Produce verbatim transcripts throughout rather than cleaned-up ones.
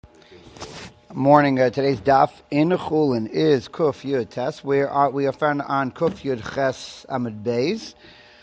Morning. Uh, today's daf in Chulin is Kuf Yud Tes. We are we are found on Kuf Yud Ches Amud Beis,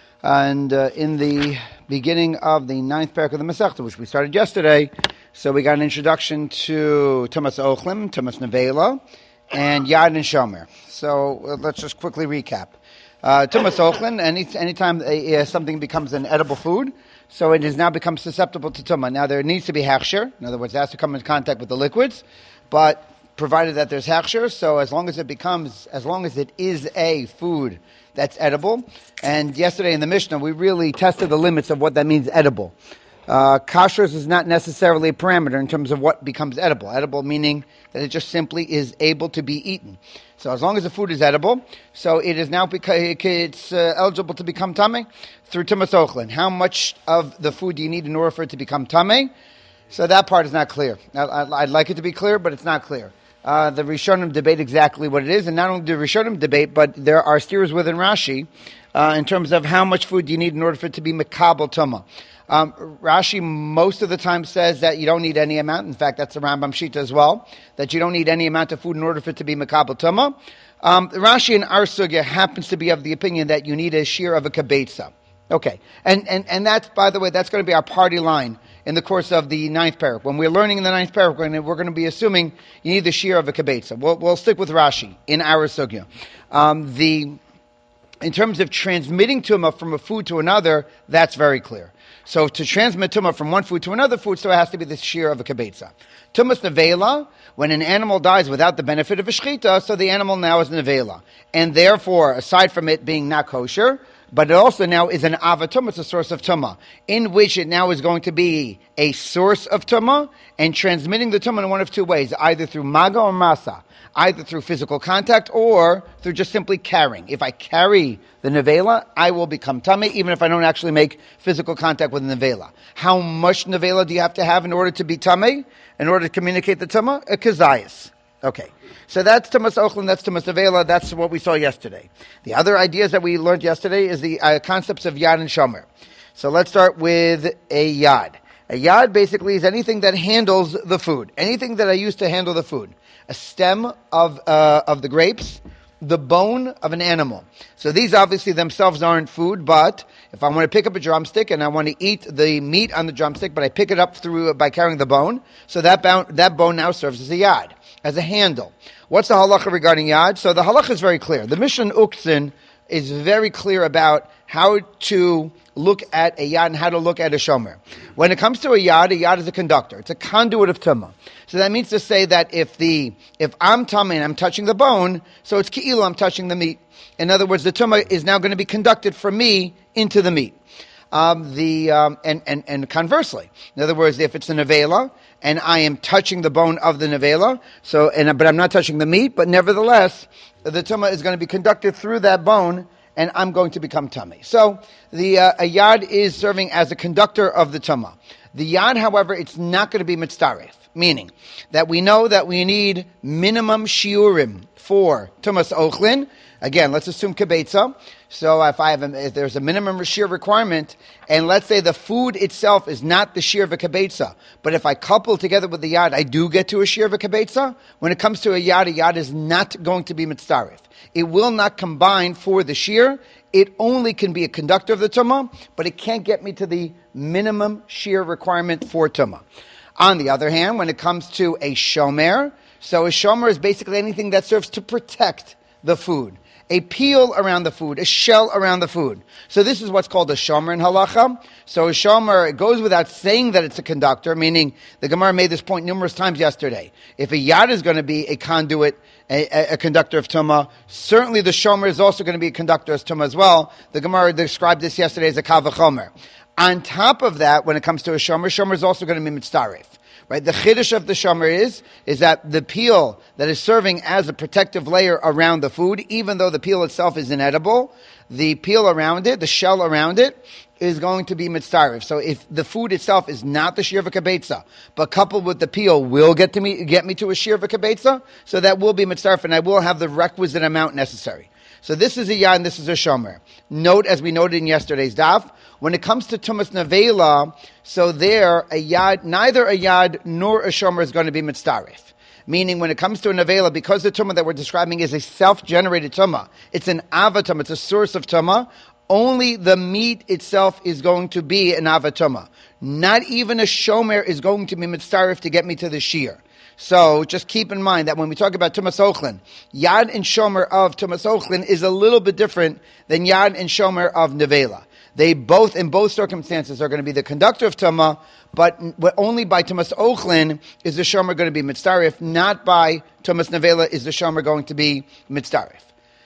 and uh, in the beginning of the ninth parak of the Masechta, which we started yesterday. So we got an introduction to Tumas Ochlim, Tumas Nevela, and Yad and Shomer. So uh, let's just quickly recap. Uh, Tumas Ochlim, any anytime uh, something becomes an edible food, so it has now become susceptible to tumah. Now there needs to be hechsher. In other words, it has to come in contact with the liquids. But provided that there's hechsher, so as long as it becomes, as long as it is a food that's edible, and yesterday in the Mishnah we really tested the limits of what that means edible. Uh, kashrus is not necessarily a parameter in terms of what becomes edible. Edible meaning that it just simply is able to be eaten. So as long as the food is edible, so it is now beca- it's uh, eligible to become tameh through tumas ochlin. How much of the food do you need in order for it to become tameh? So that part is not clear. I'd like it to be clear, but it's not clear. Uh, the Rishonim debate exactly what it is, and not only do the Rishonim debate, but there are steers within Rashi uh, in terms of how much food do you need in order for it to be mekabel tumah. Um, Rashi most of the time says that you don't need any amount. In fact, that's the Rambam Shita as well, that you don't need any amount of food in order for it to be mekabel tumah. Um, Rashi in our sugya happens to be of the opinion that you need a shear of a kibetza. Okay, and, and, and that's, by the way, that's going to be our party line in the course of the ninth parak. When we're learning in the ninth parak, we're, we're going to be assuming you need the shear of a kibetza. We'll, we'll stick with Rashi in our sugya. Um, the, in terms of transmitting tumah from a food to another, that's very clear. So to transmit tumah from one food to another food, so it has to be the shear of a kibetza. Tumas nevela, when an animal dies without the benefit of a shechita, so the animal now is nevela. And therefore, aside from it being not kosher, but it also now is an avatum, it's a source of tumah, in which it now is going to be a source of tumah, and transmitting the tumah in one of two ways, either through maga or masa, either through physical contact or through just simply carrying. If I carry the nevela, I will become tameh, even if I don't actually make physical contact with the nevela. How much nevela do you have to have in order to be tameh, in order to communicate the tumah? A kazayas. Okay, so that's Tumas Ochlin, that's Tumas Nevela, that's what we saw yesterday. The other ideas that we learned yesterday is the uh, concepts of Yad and Shomer. So let's start with a Yad. A Yad basically is anything that handles the food, anything that I use to handle the food. A stem of uh, of the grapes, the bone of an animal. So these obviously themselves aren't food, but if I want to pick up a drumstick and I want to eat the meat on the drumstick, but I pick it up through by carrying the bone, so that bone, that bone now serves as a Yad, as a handle. What's the halacha regarding yad? So the halacha is very clear. The Mishnah Uktzin is very clear about how to look at a yad and how to look at a shomer. When it comes to a yad, a yad is a conductor. It's a conduit of tumah. So that means to say that if the if I'm tumah and I'm touching the bone, so it's ki'ilu, I'm touching the meat. In other words, the tumah is now going to be conducted from me into the meat. Um, the um, and, and and conversely, in other words, if it's a nevela and I am touching the bone of the nevela, so and but I'm not touching the meat, but nevertheless, the tumah is going to be conducted through that bone, and I'm going to become tummy. So the uh, a yad is serving as a conductor of the tumah. The yad, however, it's not going to be mitzaref, meaning that we know that we need minimum shiurim for tumas ochlin. Again, let's assume kibetza. So if I have a, if there's a minimum shear requirement, and let's say the food itself is not the shear of a kibetza, but if I couple together with the yad, I do get to a shear of a kibetza. When it comes to a yad, a yad is not going to be mitzaref. It will not combine for the shear. It only can be a conductor of the tumah, but it can't get me to the minimum shear requirement for tumah. On the other hand, when it comes to a shomer, so a shomer is basically anything that serves to protect the food. A peel around the food, a shell around the food. So this is what's called a shomer in halacha. So a shomer, it goes without saying that it's a conductor, meaning the Gemara made this point numerous times yesterday. If a yad is going to be a conduit, a, a, a conductor of tumah, certainly the shomer is also going to be a conductor of tumah as well. The Gemara described this yesterday as a kav v'chomer. On top of that, when it comes to a shomer, shomer is also going to be mitzaref. Right? The chiddush of the shomer is, is that the peel that is serving as a protective layer around the food, even though the peel itself is inedible, the peel around it, the shell around it, is going to be mitzaref. So if the food itself is not the shear of a kibetza, but coupled with the peel will get to me, get me to a shear of a kibetza, so that will be mitzaref, and I will have the requisite amount necessary. So this is a yad and this is a shomer. Note, as we noted in yesterday's daf, When it comes to Tumas Nevela, so there, a yad, neither a yad nor a shomer is going to be mitzaref. Meaning, when it comes to a nevela, because the tumah that we're describing is a self-generated tumah, it's an avatumah, it's a source of tumah, only the meat itself is going to be an avatumah. Not even a shomer is going to be mitzaref to get me to the shear. So, just keep in mind that when we talk about Tumas Ochlin, Yad and Shomer of Tumas Ochlin is a little bit different than Yad and Shomer of Nevela. They both, in both circumstances, are going to be the conductor of Tumah, but only by Tumas Ochlin is the Shomer going to be Mitzaref, not by Tumas Nevela is the Shomer going to be Mitzaref.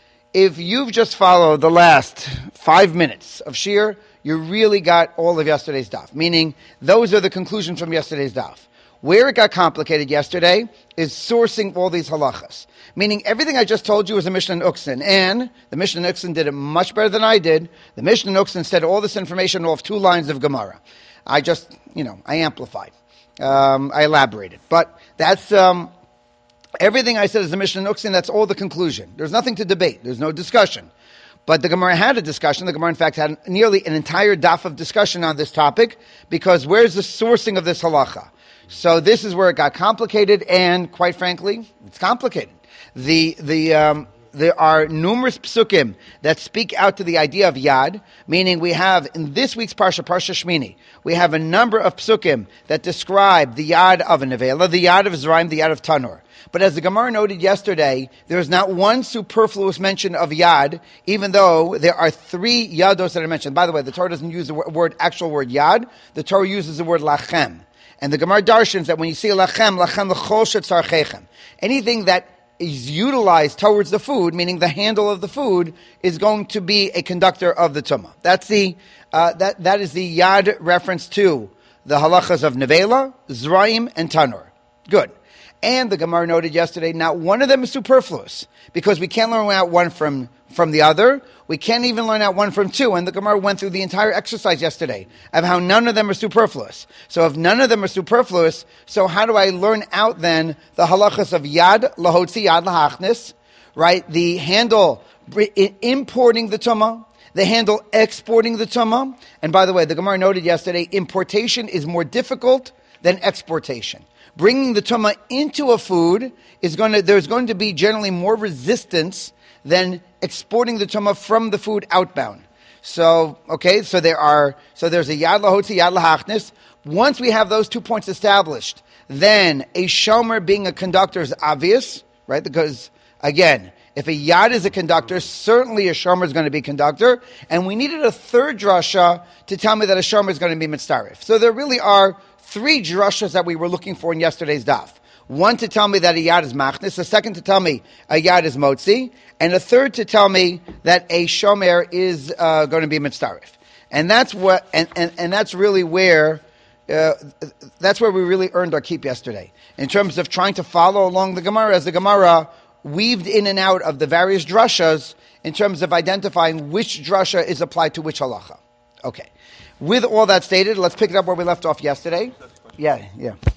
If you've just followed the last five minutes of Shir, you really got all of yesterday's daf, meaning those are the conclusions from yesterday's daf. Where it got complicated yesterday is sourcing all these halachas. Meaning everything I just told you is a Mishnah and Uksin. And the Mishnah and Uksin did it much better than I did. The Mishnah and Uksin said all this information off two lines of Gemara. I just, you know, I amplified. Um, I elaborated. But that's, um, everything I said is the Mishnah and Uksin, that's all the conclusion. There's nothing to debate. There's no discussion. But the Gemara had a discussion. The Gemara, in fact, had nearly an entire daf of discussion on this topic, because where's the sourcing of this halacha? So this is where it got complicated, and quite frankly, it's complicated. The the um, there are numerous psukim that speak out to the idea of yad, meaning we have in this week's parsha, Parsha Shmini, we have a number of psukim that describe the yad of a nevela, the yad of Zraim, the yad of Tanur. But as the Gemara noted yesterday, there is not one superfluous mention of yad, even though there are three yados that are mentioned. By the way, the Torah doesn't use the word actual word yad. The Torah uses the word lachem. And the Gemara darshans that when you see lachem, lachem l'chol shetzarchechem, anything that is utilized towards the food, meaning the handle of the food, is going to be a conductor of the tumah. That's the uh, that that is the yad reference to the halachas of nevela, zraim, and tanur. Good. And the Gemara noted yesterday, not one of them is superfluous, because we can't learn out one from, from the other. We can't even learn out one from two. And the Gemara went through the entire exercise yesterday of how none of them are superfluous. So if none of them are superfluous, so how do I learn out then the halachas of yad lahotzi, yad lahachnis, right? The handle importing the tumah, the handle exporting the tumah. And by the way, the Gemara noted yesterday, importation is more difficult than exportation. Bringing the tumah into a food is going to, there's going to be generally more resistance than exporting the tumah from the food outbound. So, okay, so there are, so there's a yad lahotzi, yad lahachnis. Once we have those two points established, then a shomer being a conductor is obvious, right? Because, again, if a yad is a conductor, certainly a shomer is going to be a conductor. And we needed a third drasha to tell me that a shomer is going to be mitzaref. So there really are three drashas that we were looking for in yesterday's daf. One to tell me that a yad is machnis, a second to tell me a yad is motzi, and a third to tell me that a shomer is uh, going to be mitzaref. And that's what, and, and, and that's really where, uh, that's where we really earned our keep yesterday. In terms of trying to follow along the Gemara, as the Gemara weaved in and out of the various drashas in terms of identifying which drasha is applied to which halacha. Okay. With all that stated, let's pick it up where we left off yesterday. Yeah, yeah. So,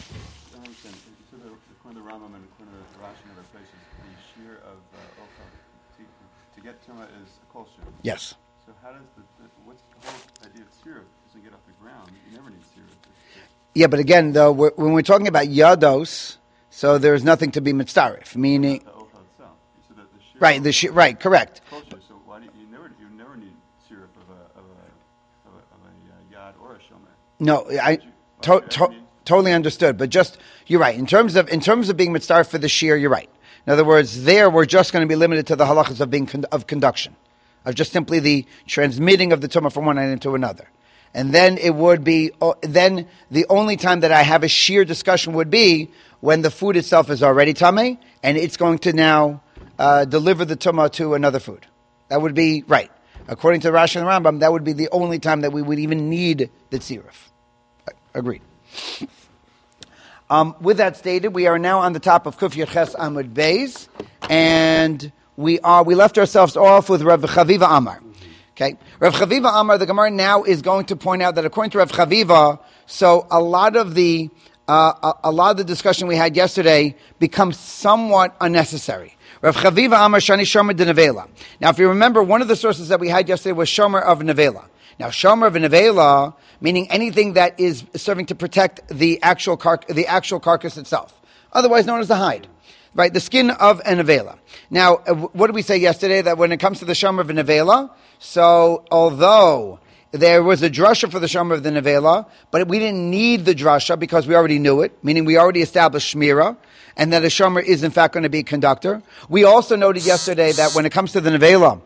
I understand. So the, according to the Rambam and according to the Rashi and other places, the shear of uh, Ocha to, to get tumah is a kol shear. Yes. So how does the, the what's the whole idea of syrup? Doesn't get off the ground. You never need syrup. Yeah, but again, though, we're, when we're talking about yados, so there's nothing to be mitzaref, meaning the Ocha itself. So that the shear right, the shear, right, correct. Kol shear. So why do you, you never you never need syrup of a of a of a, of a uh, yad or a shomer? No, I to, to, totally understood. But just you're right in terms of in terms of being mitzaref for the shear. You're right. In other words, there we're just going to be limited to the halachas of being con- of conduction, of just simply the transmitting of the tumah from one item to another. And then it would be uh, then the only time that I have a shear discussion would be when the food itself is already tameh and it's going to now uh, deliver the tumah to another food. That would be right. According to Rashi and the Rambam, that would be the only time that we would even need the tziruf. Agreed. Um, with that stated, we are now on the top of Kuf Yud Amud Beis, and we are we left ourselves off with Rav Chaviva Amar. Okay, Rav Chaviva Amar. The Gemara now is going to point out that according to Rav Chaviva, so a lot of the uh, a, a lot of the discussion we had yesterday becomes somewhat unnecessary. Rav Chaviva Amar Shani Shomer de Nevela. Now, if you remember, one of the sources that we had yesterday was Shomer of Nevela. Now, shomer v'nevela, meaning anything that is serving to protect the actual car- the actual carcass itself, otherwise known as the hide, right? The skin of a nevela. Now, uh, what did we say yesterday? That when it comes to the shomer v'nevela, so although there was a drasha for the shomer of the nevela, but we didn't need the drasha because we already knew it, meaning we already established shmira, and that a shomer is in fact going to be a conductor. We also noted yesterday that when it comes to the nevela,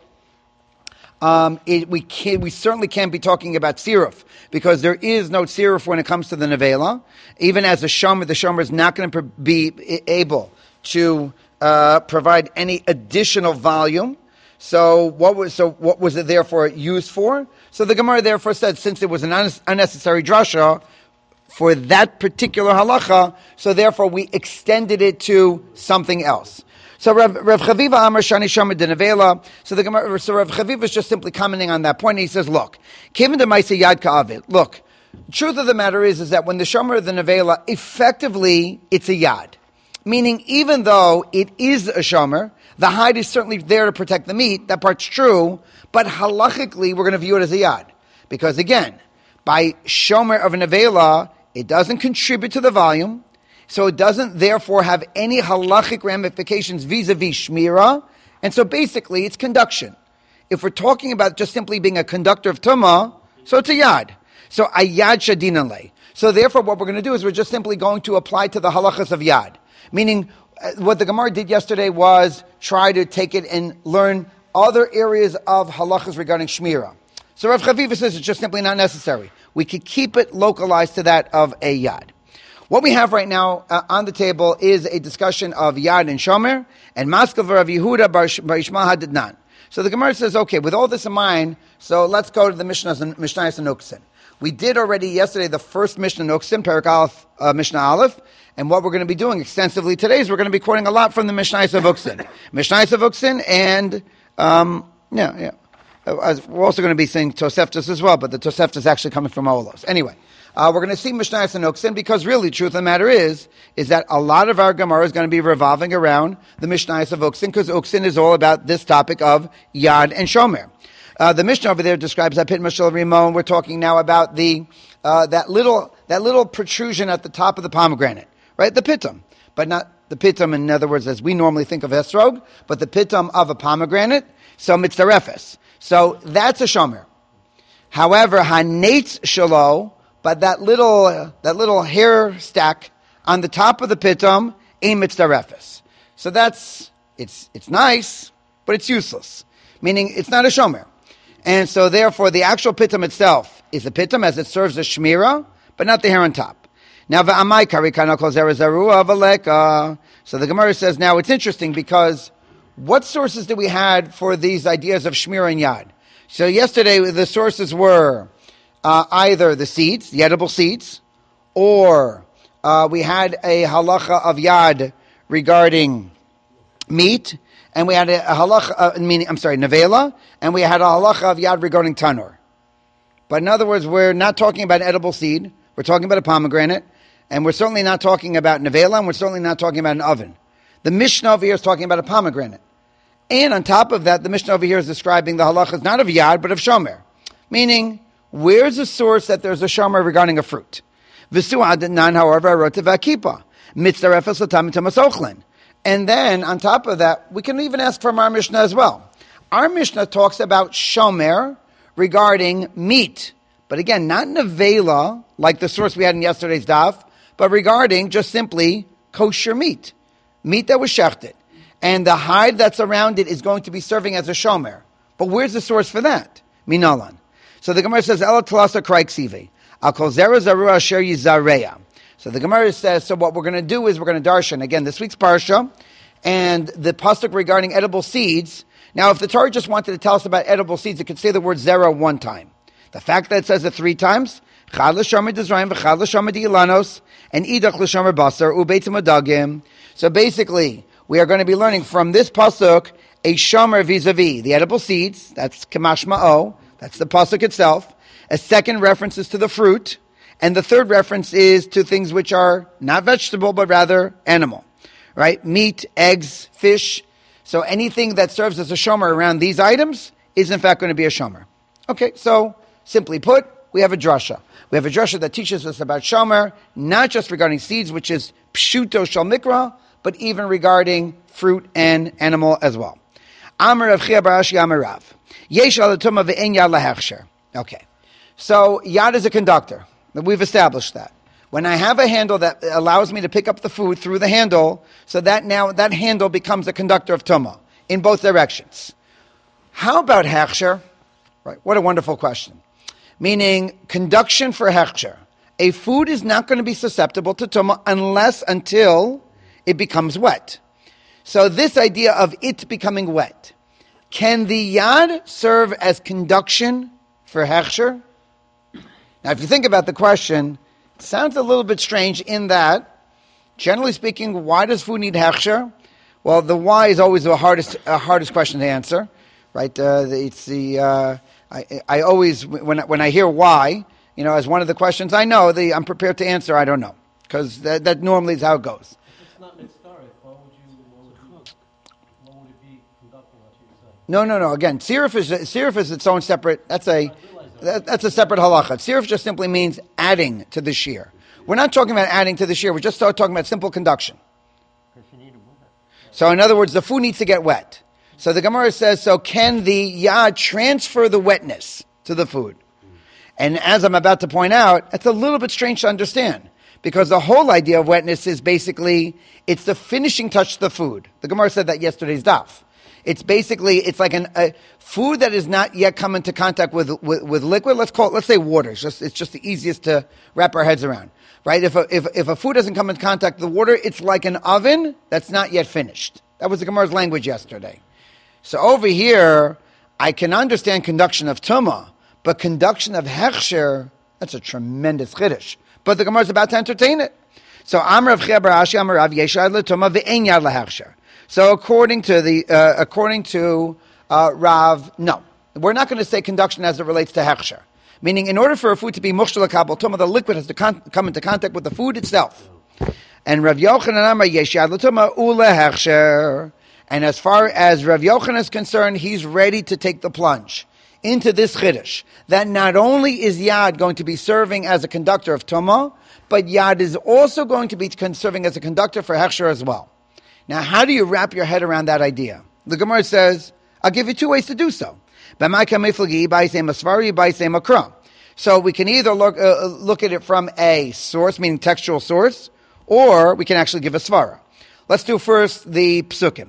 Um, it, we can, we certainly can't be talking about siruf because there is no siruf when it comes to the nevela. Even as a shomer, the shomer is not going to be able to uh, provide any additional volume. So what was so what was it therefore used for? So the Gemara therefore said, since it was an un- unnecessary drasha for that particular halacha, so therefore we extended it to something else. So Rav, Rav Chaviva Amar Shani Shomer de Nevela. So the Gemara, so Rav Chaviva is just simply commenting on that point. He says, "Look, Kivin de Ma'aseh Yad Ka'avid. Look, the truth of the matter is, is that when the Shomer of the Nevela, effectively, it's a Yad, meaning even though it is a Shomer, the hide is certainly there to protect the meat. That part's true, but halachically, we're going to view it as a Yad because again, by Shomer of a Nevela, it doesn't contribute to the volume." So it doesn't therefore have any halachic ramifications vis-a-vis shmira, and so basically it's conduction. If we're talking about just simply being a conductor of tumah, so it's a yad. So a yad shadinale. So therefore what we're going to do is we're just simply going to apply to the halachas of yad. Meaning uh, what the Gemara did yesterday was try to take it and learn other areas of halachas regarding shmira. So Rav Chaviva says it's just simply not necessary. We could keep it localized to that of a yad. What we have right now uh, on the table is a discussion of Yad and Shomer, and Maskav Rav Yehuda Bar Yishmael Hadidnan. So the Gemara says, okay, with all this in mind, so let's go to the Mishnah Mishnayos and Uksin. We did already yesterday the first Mishnah Uksin, Perek Aleph, uh, Mishnah Aleph, and what we're going to be doing extensively today is we're going to be quoting a lot from the Mishnayos of Uksin. Mishnayos of Uksin, and, um, yeah, yeah. Uh, we're also going to be saying Toseftas as well, but the Toseftas is actually coming from Olos. Anyway. Uh, we're going to see Mishnayos and Uksin because really, truth of the matter is, is that a lot of our Gemara is going to be revolving around the Mishnayos of Uksin because Uksin is all about this topic of Yad and Shomer. Uh, the Mishnah over there describes that Pit Mashal Rimon. We're talking now about the uh, that little that little protrusion at the top of the pomegranate, right? The pitum, but not the pitum. In other words, as we normally think of esrog, but the pitum of a pomegranate. So mitzarefes. So that's a Shomer. However, hanetz shalo. But that little uh, that little hair stack on the top of the pitum, ein mitzarefes. So that's it's it's nice, but it's useless. Meaning it's not a shomer. And so therefore the actual pitum itself is a pitum as it serves as shmira, but not the hair on top. Now v'amai karikana kol zera zarua v'leka. So the Gemara says now it's interesting because what sources did we had for these ideas of shmira and yad? So yesterday the sources were Uh, either the seeds, the edible seeds, or uh, we had a halacha of yad regarding meat, and we had a, a halacha, uh, meaning, I'm sorry, nevela, and we had a halacha of yad regarding tanur. But in other words, we're not talking about an edible seed, we're talking about a pomegranate, and we're certainly not talking about nevela, and we're certainly not talking about an oven. The Mishnah over here is talking about a pomegranate. And on top of that, the Mishnah over here is describing the halachas not of yad, but of shomer. Meaning, where's the source that there's a shomer regarding a fruit? V'su'ad however, I wrote to v'akipa. Mitzarefes l'tam tamas ochlin. And then, on top of that, we can even ask from our Mishnah as well. Our Mishnah talks about shomer regarding meat. But again, not nevela, like the source we had in yesterday's daf, but regarding just simply kosher meat. Meat that was shechted. And the hide that's around it is going to be serving as a shomer. But where's the source for that? Minalan. So the Gemara says, Ela Talasa Kraik Sivi. Al Kol Zera Zarua Asher Yizareya. So the Gemara says, so what we're going to do is we're going to darshan. Again, this week's parsha, and the pasuk regarding edible seeds. Now, if the Torah just wanted to tell us about edible seeds, it could say the word zera one time. The fact that it says it three times, Chad l'shomer d'Izrayim, v'chad l'shomer d'Ilanos, and idach l'shomer basar, ubeitim adagim. So basically, we are going to be learning from this pasuk a shomer vis-a-vis the edible seeds. That's kamash ma'o. That's the pasuk itself. A second reference is to the fruit. And the third reference is to things which are not vegetable, but rather animal. Right? Meat, eggs, fish. So anything that serves as a shomer around these items is in fact going to be a shomer. Okay, so Simply put, we have a drasha. We have a drasha that teaches us about shomer, not just regarding seeds, which is pshuto shel mikra, but even regarding fruit and animal as well. Amar Rav Chia bar Ashi Amar Rav. Yesh al tuma ve'en yad lahechsher. Okay. So yad is a conductor. We've established that. When I have a handle that allows me to pick up the food through the handle, so that now that handle becomes a conductor of tuma in both directions. How about hechsher? Right. What a wonderful question. Meaning conduction for hechsher. A food is not going to be susceptible to tuma unless until it becomes wet. So this idea of it becoming wet, can the yad serve as conduction for hechsher? Now, if you think about the question, it sounds a little bit strange in that, generally speaking, why does food need hechsher? Well, the why is always the hardest uh, hardest question to answer, right? Uh, it's the uh, I, I always when when I hear why, you know, as one of the questions I know, the I'm prepared to answer. I don't know, because that, that normally is how it goes. If it's not mitzvah, what would you what would you what would it be conducting? What you say? No, no, no. Again, sirif is sirif is its own separate. That's a that, that's a separate halacha. Sirif just simply means adding to the shear. We're not talking about adding to the shear. We're just talking about simple conduction. So, in other words, the food needs to get wet. So the Gemara says, so can the yad transfer the wetness to the food? And as I'm about to point out, it's a little bit strange to understand. Because the whole idea of wetness is basically, it's the finishing touch to the food. The Gemara said that yesterday's daf. It's basically, it's like an, a food that is not yet come into contact with, with, with liquid. Let's call it, let's say water. It's just, it's just the easiest to wrap our heads around. Right? If a, if, if a food doesn't come in contact with the water, it's like an oven that's not yet finished. That was the Gemara's language yesterday. So over here, I can understand conduction of tumah, but conduction of hechsher, that's a tremendous chiddush. But the Gemara is about to entertain it. So Amar Rav Chia bar Ashi Amar Rav Yeshad l'tumah ve'en yad lahechsher. So according to the uh, according to uh, Rav, no, we're not going to say conduction as it relates to hechsher. Meaning, in order for a food to be mushtal l'kabel tumah, the liquid has to con- come into contact with the food itself. And Rav Yochanan Amar Yeshad l'tumah u'lehechsher. And as far as Rav Yochanan is concerned, he's ready to take the plunge into this chiddush, that not only is yad going to be serving as a conductor of tumah, but yad is also going to be serving as a conductor for hechsher as well. Now, how do you wrap your head around that idea? The Gemara says, I'll give you two ways to do so. So we can either look, uh, look at it from a source, meaning textual source, or we can actually give a svara. Let's do first the psukim.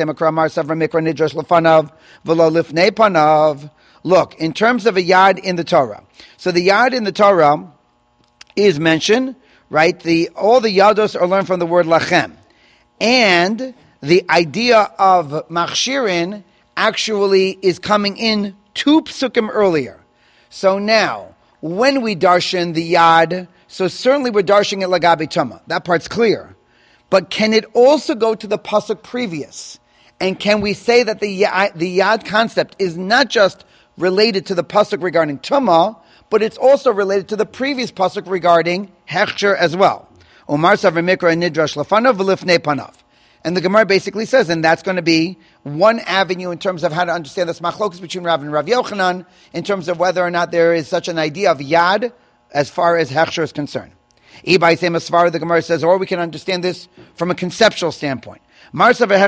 Look, in terms of a yad in the Torah. So the yad in the Torah is mentioned, right? The all the yados are learned from the word lachem. And the idea of machshirin actually is coming in two psukim earlier. So now, when we darshan the yad, so certainly we're darshan it lagabi tumah. That part's clear. But can it also go to the pasuk previous? And can we say that the yad, the yad concept is not just related to the pasuk regarding tumah, but it's also related to the previous pasuk regarding hechsher as well? Umar savar mikra nidrash lafanav v'lifnei panav. And the Gemara basically says, and that's going to be one avenue in terms of how to understand this machlokus between Rav and Rav Yochanan, in terms of whether or not there is such an idea of yad as far as hechsher is concerned. Ibai same as far, the Gemara says, or we can understand this from a conceptual standpoint. Because what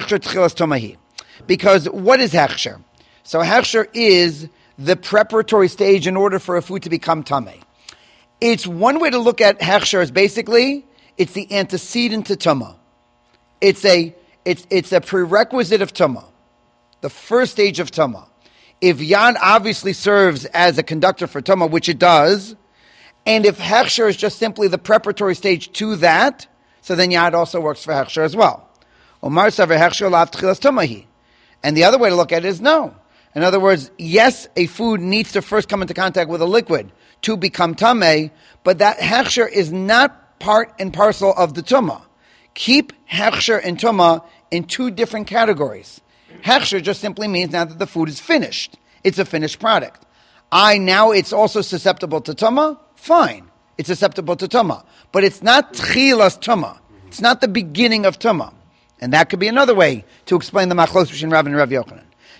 is hechsher? So hechsher is the preparatory stage in order for a food to become tameh. It's one way to look at hechsher is basically, it's the antecedent to tumah. It's a, it's, it's a prerequisite of tumah. The first stage of tumah. If yad obviously serves as a conductor for tumah, which it does, and if hechsher is just simply the preparatory stage to that, so then yad also works for hechsher as well. Omar savar hechsher lav tchilas tumahi. And the other way to look at it is no. In other words, yes, a food needs to first come into contact with a liquid to become tameh, but that hechsher is not part and parcel of the tumah. Keep hechsher and tumah in two different categories. Hechsher just simply means now that the food is finished. It's a finished product. I now it's also susceptible to tumah. Fine, it's susceptible to tumah, but it's not tchilas tumah. It's not the beginning of tumah, and that could be another way to explain the machlos between Rav and Rav Yochanan.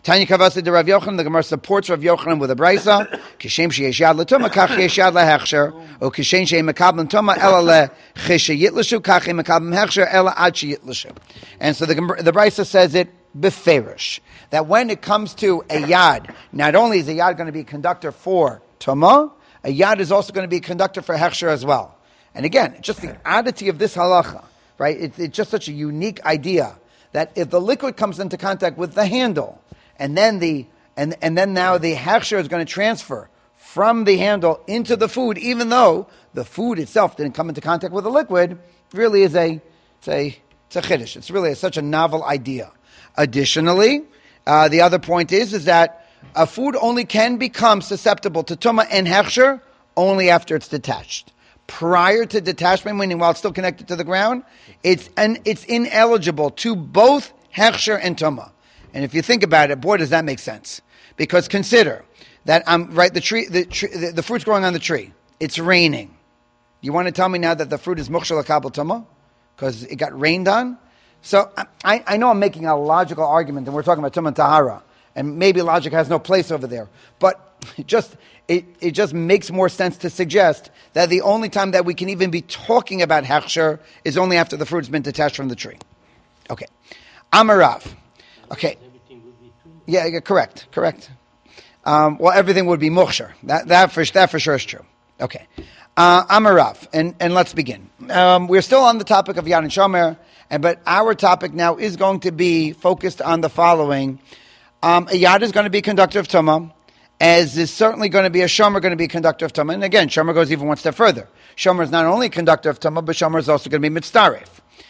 Tanya Kavasa de Rav Yochanan, the Gemara supports Rav Yochanan with a brisa. Kishem sheyesh yad l'tuma, kach yesh yad lehechsher. O kishem sheyem mekablim tuma, ela lecheshe yitlashu, kach yesh mekablim hechsher, ela ad sheyitlashu. And so the the brisa says it beferish, that when it comes to a yad, not only is a yad going to be a conductor for tuma, a yad is also going to be a conductor for hechsher as well. And again, just the oddity of this halacha, right? It's, it's just such a unique idea that if the liquid comes into contact with the handle, and then the and and then now the hechsher is going to transfer from the handle into the food, even though the food itself didn't come into contact with the liquid, really is a it's a it's a chiddush. It's really a, such a novel idea. Additionally, uh, the other point is is that a food only can become susceptible to tumah and hechsher only after it's detached. Prior to detachment, meaning while it's still connected to the ground, it's and it's ineligible to both hechsher and tumah. And if you think about it, boy, does that make sense? Because consider that I'm right. The tree, the, tree, the, the fruit's growing on the tree. It's raining. You want to tell me now that the fruit is mukhshal kabel tumah because it got rained on? So I, I know I'm making a logical argument, and we're talking about tumah and tahara, and maybe logic has no place over there. But it just it it just makes more sense to suggest that the only time that we can even be talking about hechsher is only after the fruit's been detached from the tree. Okay, Amarav. Okay. Yeah, yeah, correct, correct. Um, well, everything would be mukhshar. That that for that for sure is true. Okay, uh, Amarav, and and let's begin. Um, we're still on the topic of Yad and Shomer, and but our topic now is going to be focused on the following: um, a Yad is going to be conductor of Tumah, as is certainly going to be a Shomer going to be conductor of Tumah. And again, Shomer goes even one step further. Shomer is not only a conductor of Tumah, but Shomer is also going to be mitzaref.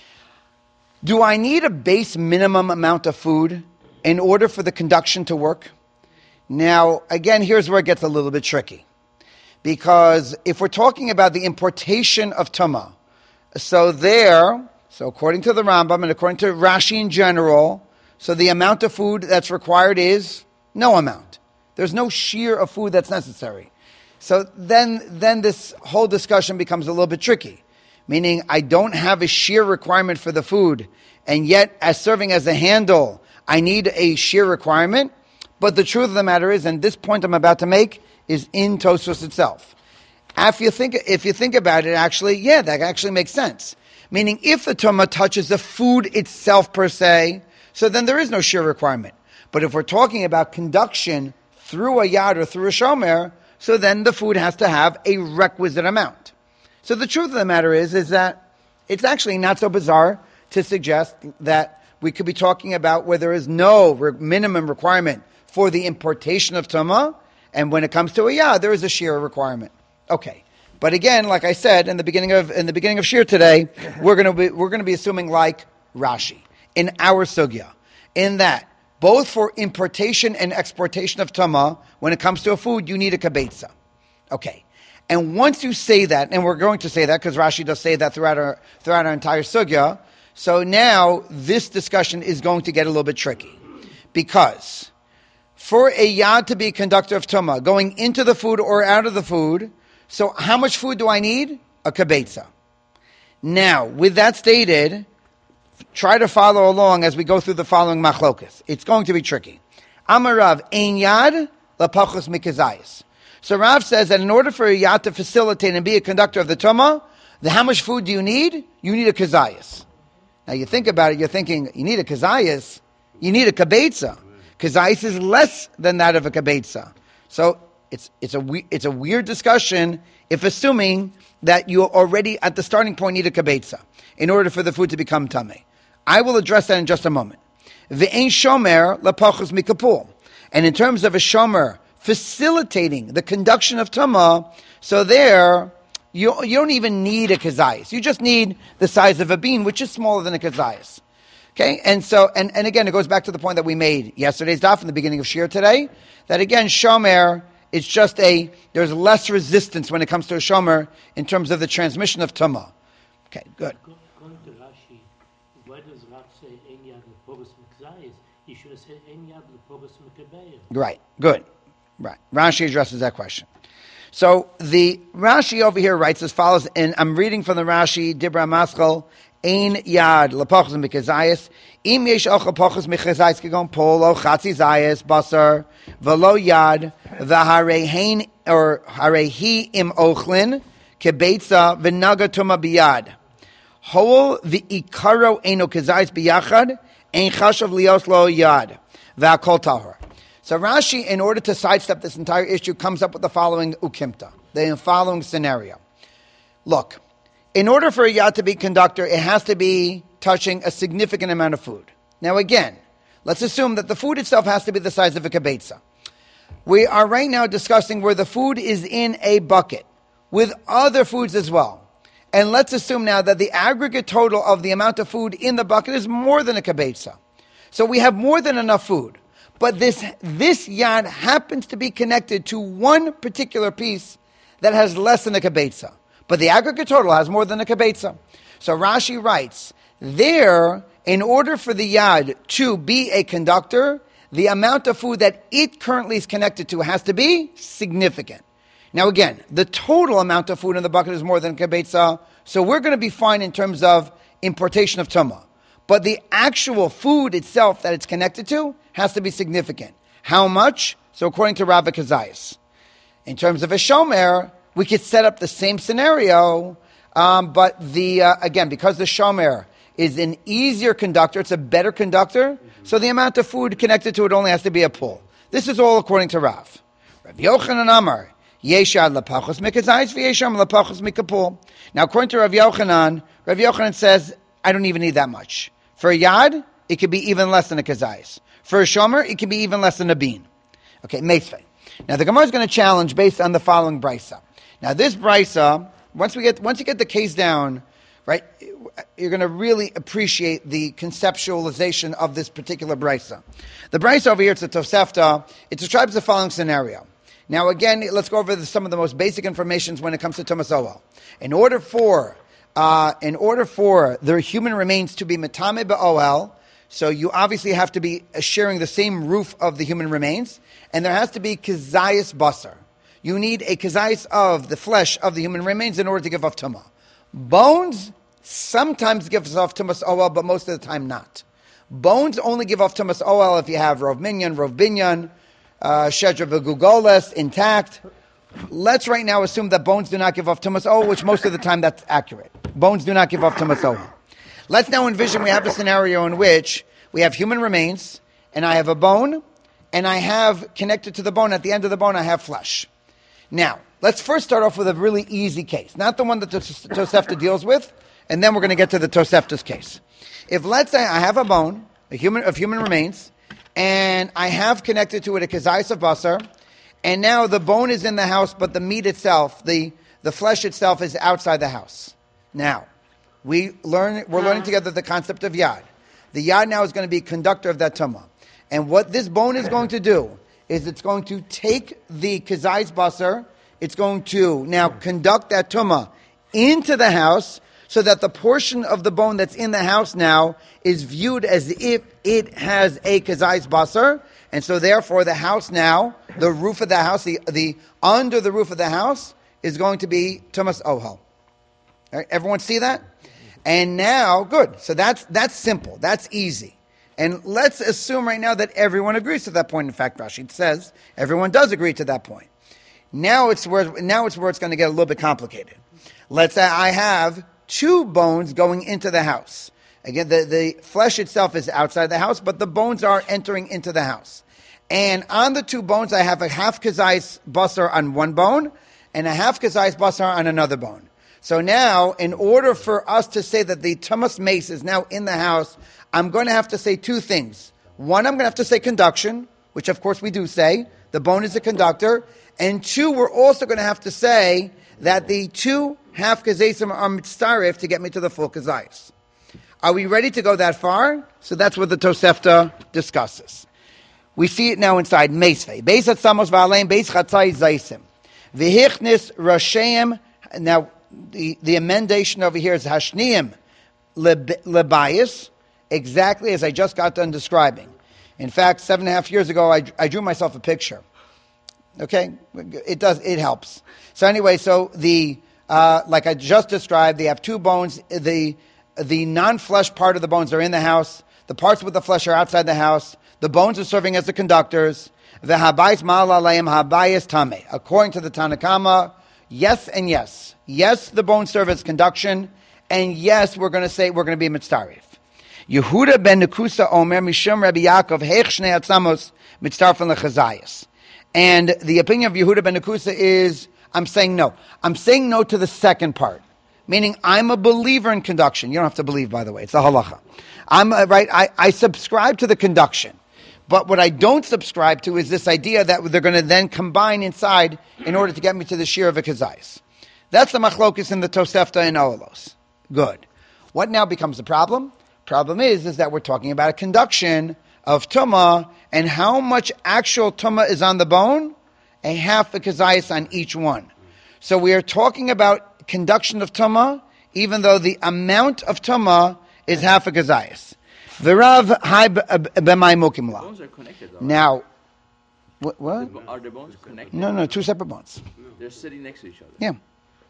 Do I need a base minimum amount of food in order for the conduction to work? Now, again, here's where it gets a little bit tricky. Because if we're talking about the importation of Tumah, so there, so according to the Rambam and according to Rashi in general, so the amount of food that's required is no amount. There's no shear of food that's necessary. So then, then this whole discussion becomes a little bit tricky. Meaning, I don't have a shear requirement for the food, and yet, as serving as a handle, I need a shear requirement. But the truth of the matter is, and this point I'm about to make is in Tosfos itself. If you think, if you think about it, actually, yeah, that actually makes sense. Meaning, if the tumah touches the food itself per se, so then there is no shear requirement. But if we're talking about conduction through a yad or through a shomer, so then the food has to have a requisite amount. So the truth of the matter is, is that it's actually not so bizarre to suggest that we could be talking about where there is no re- minimum requirement for the importation of tumah, and when it comes to a yad, there is a shear requirement. Okay, but again, like I said in the beginning of in the beginning of shear today, we're going to be we're going to be assuming like Rashi in our sugya, in that both for importation and exportation of tumah, when it comes to a food, you need a kabetza. Okay. And once you say that, and we're going to say that because Rashi does say that throughout our throughout our entire sugya, so now this discussion is going to get a little bit tricky. Because for a yad to be a conductor of tumah, going into the food or out of the food, so how much food do I need? A kabetza. Now, with that stated, try to follow along as we go through the following machlokas. It's going to be tricky. Amarav, ein yad lapachos mikazayis. So Rav says that in order for a yad to facilitate and be a conductor of the tumah, the how much food do you need? You need a kazayas. Now you think about it, you're thinking, you need a kazayas, you need a kabetza. Kazayas is less than that of a kabetza. So it's it's a it's a weird discussion if assuming that you already at the starting point need a kabetza in order for the food to become tameh. I will address that in just a moment. Ve'ein shomer lapachos mikapul. And in terms of a shomer facilitating the conduction of tumah, so there, you, you don't even need a kazayas. You just need the size of a bean, which is smaller than a kazayas. Okay, and so, and, and again, it goes back to the point that we made yesterday's daf in the beginning of Shir today, that again, shomer, it's just a, there's less resistance when it comes to a shomer in terms of the transmission of tumah. Okay, good. Going to Rashi, why does Rav say ein yad leporos mikzayis? He should have said ein yad leporos mikabeya. Right, good. Right. Rashi addresses that question. So the Rashi over here writes as follows, and I'm reading from the Rashi, Dibra Maschal, Ein Yad, Lepachos Mikazayas, Im Yesh Ochel Pachos Mikazayas Kigon Polo, Chatzi Zayas, Basar, Velo Yad, V'harei Hein, or Harei Hi Im Ochlin, Kebeitza, V'naga Tuma Biyad. Hol V'ikaro Eino Kazayas Biyachad, Ein Chashav Lios Lo Yad, V'akol Tahor. So Rashi, in order to sidestep this entire issue, comes up with the following ukimta, the following scenario. Look, in order for a yad to be conductor, it has to be touching a significant amount of food. Now again, let's assume that the food itself has to be the size of a kibetza. We are right now discussing where the food is in a bucket, with other foods as well. And let's assume now that the aggregate total of the amount of food in the bucket is more than a kibetza. So we have more than enough food. But this this yad happens to be connected to one particular piece that has less than a kibetza. But the aggregate total has more than a kibetza. So Rashi writes, there, in order for the yad to be a conductor, the amount of food that it currently is connected to has to be significant. Now again, the total amount of food in the bucket is more than a kibetza, so we're going to be fine in terms of importation of tumah. But the actual food itself that it's connected to has to be significant. How much? So according to Rabbi Kazayas, in terms of a shomer, we could set up the same scenario, um, but the uh, again, because the shomer is an easier conductor, it's a better conductor, mm-hmm. so the amount of food connected to it only has to be a pull. This is all according to Rav. Rav Yochanan Amar, Yeshad lapachos mikazayis v'yesham lapachos mikapul. Now according to Rav Yochanan, Rav Yochanan says, I don't even need that much. For a yad, it could be even less than a kazayis. For a shomer, it can be even less than a bean. Okay, meisvei. Now the Gemara is going to challenge based on the following brisa. Now this brisa, once we get once you get the case down, right, you're going to really appreciate the conceptualization of this particular brisa. The brisa over here, it's a Tosefta. It describes the following scenario. Now again, let's go over the, some of the most basic information when it comes to Tumas Ohel. In order for uh, in order for the human remains to be metame be'ohel, so you obviously have to be sharing the same roof of the human remains, and there has to be kazayis basar. You need a kazayis of the flesh of the human remains in order to give off tumah. Bones sometimes give off tumas ohel, but most of the time not. Bones only give off tumas ohel if you have rov minyan, rov binyan, uh, shedra v'gugoles intact. Let's right now assume that bones do not give off tumas ohel, which most of the time that's accurate. Bones do not give off tumas ohel. Let's now envision we have a scenario in which we have human remains, and I have a bone, and I have connected to the bone, at the end of the bone I have flesh. Now, let's first start off with a really easy case, not the one that the Tosefta deals with, and then we're going to get to the Tosefta's case. If, let's say, I have a bone, a human of human remains, and I have connected to it a kazayis of basar, and now the bone is in the house, but the meat itself, the, the flesh itself is outside the house. Now, we learn, we're learning together the concept of yad. The yad now is going to be conductor of that tumah. And what this bone is going to do is it's going to take the kazayis basar, it's going to now conduct that tumah into the house, so that the portion of the bone that's in the house now is viewed as if it has a kazayis basar, and so therefore the house now, the roof of the house, the, the under the roof of the house is going to be tumas ohel. Right, everyone see that? And now, good. So that's that's simple. That's easy. And let's assume right now that everyone agrees to that point. In fact, Rashi says everyone does agree to that point. Now it's where now it's where it's going to get a little bit complicated. Let's say I have two bones going into the house. Again, the, the flesh itself is outside the house, but the bones are entering into the house. And on the two bones, I have a half kazayis basar on one bone and a half kazayis basar on another bone. So now, in order for us to say that the tumas mace is now in the house, I'm going to have to say two things. One, I'm going to have to say conduction, which of course we do say. The bone is a conductor. And two, we're also going to have to say that the two half kazaysim are mitzaref to get me to the full kazayis. Are we ready to go that far? So that's what the Tosefta discusses. We see it now inside Meisvei. Beis Hatzamos v'aleim beis chatzai zaysim. V'hichnis rasheim. Now, the, the amendation over here is hashniim lebayis, exactly as I just got done describing. In fact, seven and a half years ago, I, I drew myself a picture. Okay, it does. It helps. So anyway, so the uh, like I just described, they have two bones. The the non-flesh part of the bones are in the house. The parts with the flesh are outside the house. The bones are serving as the conductors. The habayis ma'alalayim habayis tameh. According to the Tanakama, yes and yes. Yes, the bones serve as conduction, and yes, we're going to say we're going to be mitzarif. Yehuda ben Nekusa Omer Mishum Rabbi Yaakov Heich Shnei Atzamos Mitzarfen Lechazayis. And the opinion of Yehuda ben Nekusa is, I'm saying no. I'm saying no to the second part. Meaning, I'm a believer in conduction. You don't have to believe, by the way. It's the halacha. I'm uh, right. I, I subscribe to the conduction. But what I don't subscribe to is this idea that they're going to then combine inside in order to get me to the shir of a kazayis. That's the machlokis in the Tosefta and Olos. Good. What now becomes the problem? Problem is, is that we're talking about a conduction of tumah, and how much actual tumah is on the bone? A half a kazayis on each one. So we are talking about conduction of tumah, even though the amount of tumah is half a kazayis. V'rav hai b'mai mukim la. Bones are connected, though. Now, what? what? Are the bones connected? No, no, two separate bones. They're sitting next to each other. Yeah.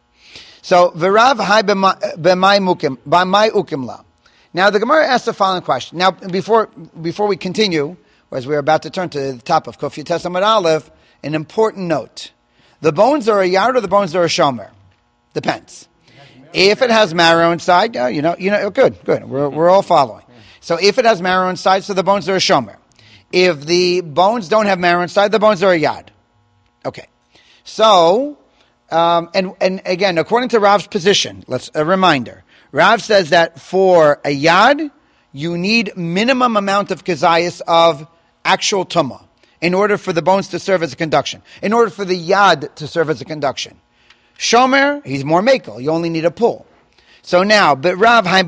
So v'rav hai b'mai mukim b'mai ukim la. Now the Gemara asks the following question. Now, before before we continue, as we're about to turn to the top of Kuf Yates Amud Aleph, an important note: the bones are a yard or the bones are a shomer. Depends. If it has marrow inside, uh, you know, you know, good, good. We're we're all following. So if it has marrow inside, so the bones are a shomer. If the bones don't have marrow inside, the bones are a yad. Okay. So, um, and and again, according to Rav's position, let's a reminder. Rav says that for a yad, you need minimum amount of kazayas of actual tumah in order for the bones to serve as a conduction. In order for the yad to serve as a conduction. Shomer, he's more makel. You only need a pull. So now, but Rav hai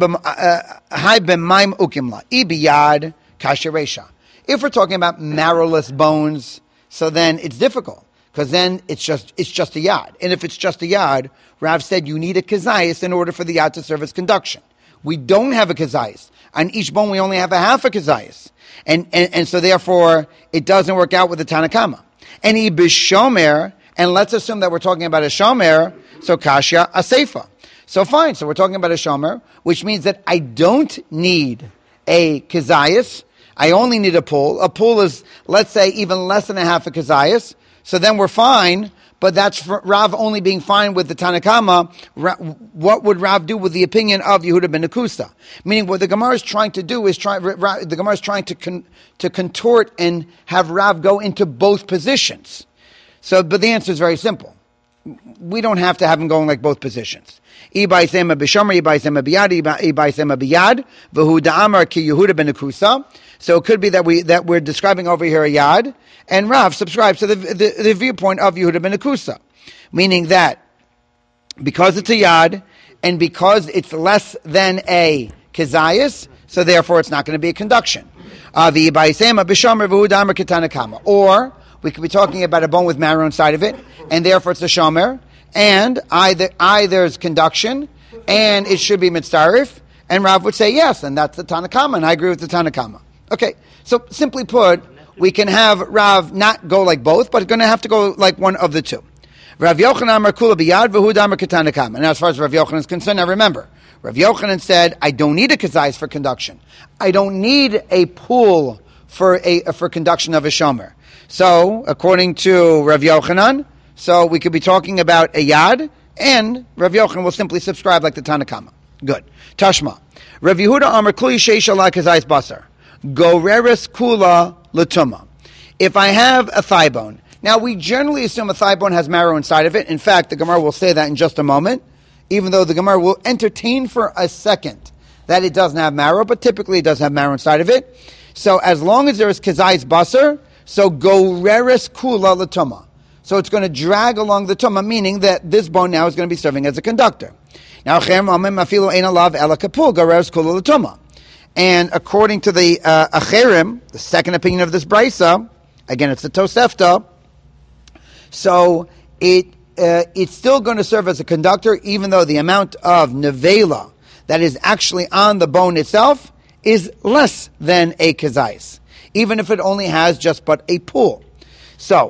b'maim ukimla ibi yad kasheresha. If we're talking about marrowless bones, so then it's difficult because then it's just it's just a yad. And if it's just a yad, Rav said you need a kazayis in order for the yad to serve as conduction. We don't have a kazayis. On each bone, we only have a half a kazayis. And, and, and so therefore, it doesn't work out with the Tanakama. And he bishomer, and let's assume that we're talking about a shomer, so kasha aseifa. So fine, so we're talking about a shomer, which means that I don't need a kazayis. I only need a pull. A pull is, let's say, even less than a half a kazayis. So then we're fine, but that's for Rav only being fine with the Tanakama. What would Rav do with the opinion of Yehuda ben Nekusa? Meaning, what the Gemara is trying to do is try. The Gemara is trying to con, to contort and have Rav go into both positions. So, but the answer is very simple. We don't have to have him going like both positions. Ibaisema b'shomer, ibaisema b'yad, ibaisema b'yad, v'hu da'amar ki Yehuda ben Nekusa. So it could be that we that we're describing over here a yad, and Rav subscribes to the, the, the viewpoint of Yehuda ben Nekusa, meaning that because it's a yad and because it's less than a kazayas, so therefore it's not going to be a conduction. Uh, the ibaisema b'shomer v'hu da'amar kitanakama, or we could be talking about a bone with marrow inside of it, and therefore it's a shomer, and either either is conduction, and it should be mitzarif, and Rav would say yes, and that's the Tanakama, and I agree with the Tanakama. Okay, so simply put, we can have Rav not go like both, but going to have to go like one of the two. Rav Yochanan Amar Kula B'Yad V'Hu Damar Ketanakama. And as far as Rav Yochanan is concerned, now remember, Rav Yochanan said, I don't need a kazayis for conduction. I don't need a pool for a for conduction of a shomer. So, according to Rav Yochanan, so we could be talking about a yad, and Rav Yochanan will simply subscribe like the Tanakama. Good. Tashma. Rav Yehuda Amar Kuli Sheish Ala Kazayis Basar. Goreres Kula Latuma. If I have a thigh bone, now we generally assume a thigh bone has marrow inside of it. In fact, the Gemara will say that in just a moment, even though the Gemara will entertain for a second that it doesn't have marrow, but typically it does have marrow inside of it. So as long as there is Kazayis Basar, so Goreres Kula Latuma. So it's going to drag along the tumah, meaning that this bone now is going to be serving as a conductor. Now, and according to the uh, Acherim, the second opinion of this brisa, again it's the Tosefta, so it uh, it's still going to serve as a conductor, even though the amount of nevela that is actually on the bone itself is less than a kazais, even if it only has just but a pull. So,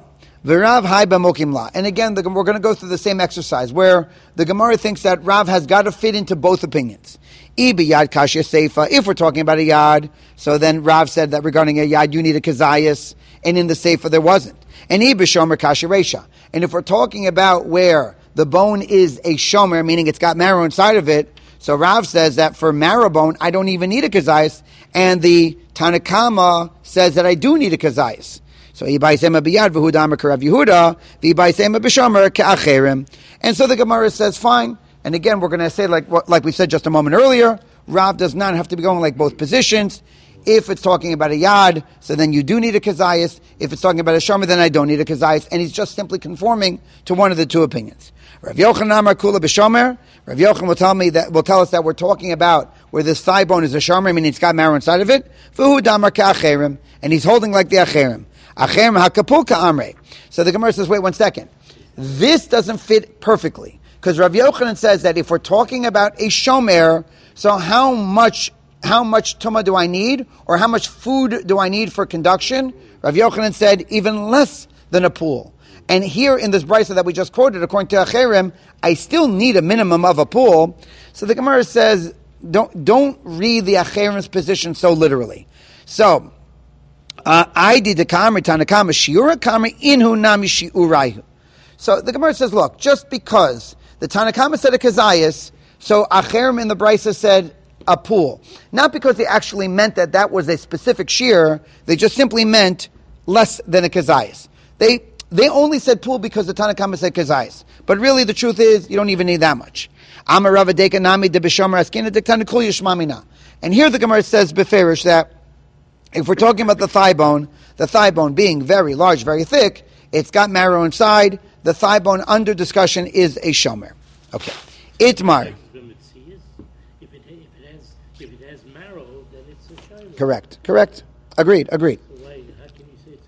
V'Rav hai b'mokim la. And again, the, we're going to go through the same exercise where the Gemara thinks that Rav has got to fit into both opinions. Ibi yad kashya seifa. If we're talking about a yad, so then Rav said that regarding a yad, you need a kazayas, and in the seifa there wasn't. And ibi shomer kashya reisha. And if we're talking about where the bone is a shomer, meaning it's got marrow inside of it, so Rav says that for marrow bone, I don't even need a kazayas, and the Tanakama says that I do need a kazayas. So Ibaisema biyad v'huda amar karav Yehuda v'ibaisema b'shomer ka'acherim. And so the Gemara says fine. And again, we're going to say like what, like we said just a moment earlier, Rav does not have to be going like both positions. If it's talking about a yad, so then you do need a kazayas. If it's talking about a shomer, then I don't need a kazayas. And he's just simply conforming to one of the two opinions. Rav Yochanan amar kula b'shomer. Rav Yochanan will tell me that will tell us that we're talking about where this thigh bone is a shomer, meaning it's got marrow inside of it. V'huda amar ka'acherim, and he's holding like the acherim. Acherim hakapul ka'amre. So the Gemara says, wait one second. This doesn't fit perfectly. Because Rav Yochanan says that if we're talking about a shomer, so how much how much tumah do I need? Or how much food do I need for conduction? Rav Yochanan said even less than a pool. And here in this brisa that we just quoted, according to Acherim, I still need a minimum of a pool. So the Gemara says, don't don't read the Acherim's position so literally. So, I did the kamer tanakama shiura kamer inhu nami shiuraihu. So the Gemara says, look, just because the Tanakama said a kazayas, so Acherim in the brisa said a pool. Not because they actually meant that that was a specific shear, they just simply meant less than a kazayas. They they only said pool because the Tanakama said kazayas. But really the truth is, you don't even need that much. And here the Gemara says beferish that if we're talking about the thigh bone, the thigh bone being very large, very thick, it's got marrow inside, the thigh bone under discussion is a shomer. Okay. Itmar. If it, if it has if it has marrow, then it's a shomer. Correct. Correct. Agreed. Agreed. So why, how can you say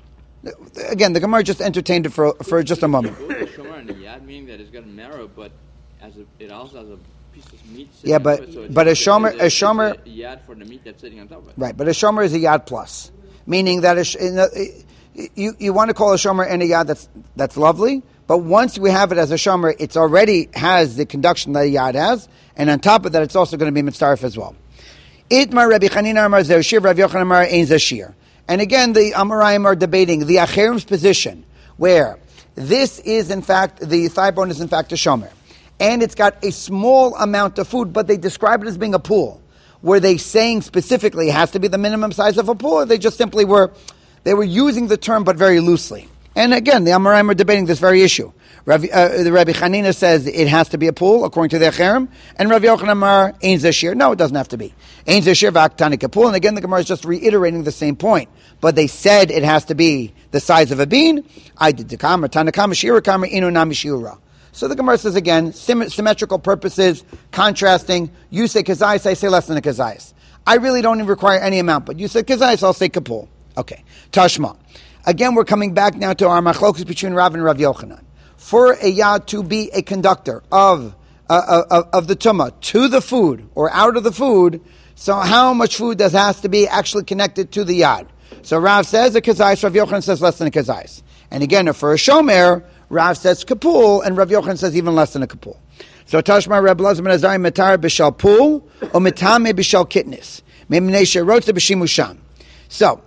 it's a yad? Again, the Gemara just entertained it for for just a moment. A shomer and a yad, meaning that it's got marrow, but as a, it also has a piece of meat. Yeah, but it, so but a shomer a, a shomer a yad for the meat that's sitting on top of it. Right, but a shomer is a yad plus, meaning that a sh- in a, you you want to call a shomer and a yad, that's that's lovely. But once we have it as a shomer, it's already has the conduction that a yad has, and on top of that, it's also going to be mitzaref as well. Itmar Rabbi Chanina Amar Zeshir, Rabbi Yochanan Amar Ein Zeshir. And again, the Amoraim are debating the Acherim's position, where this is in fact, the thigh bone is in fact a shomer. And it's got a small amount of food, but they describe it as being a pool. Were they saying specifically it has to be the minimum size of a pool, or they just simply were, they were using the term but very loosely. And again, the Amoraim are debating this very issue. Rabbi, uh, the Rabbi Chanina says it has to be a pool, according to the Acherim, and Rabbi Yochanan Amar Ein Zeshir. No, it doesn't have to be. Ein Zeshir v'aktani kapul, and again the Gemara is just reiterating the same point. But they said it has to be the size of a bean. I did the kamar, tanakama shira kamar inu nami shiura. So the Gemara says again, sym- symmetrical purposes, contrasting. You say kazayas, I say less than a kazayas. I really don't even require any amount, but you say kazayas, I'll say kapul. Okay, Tashma. Again, we're coming back now to our machlokus between Rav and Rav Yochanan. For a yad to be a conductor of uh, of, of the tumah to the food or out of the food, so how much food does has to be actually connected to the yad? So Rav says a kazayis, Rav Yochanan says less than a kazayis. And again, for a shomer, Rav says kapul, and Rav Yochanan says even less than a kapul. So Tashma Reb Elazar ben Azariah metar b'shal pool or metame b'shal kitnis memnei sherotze b'shimusham. So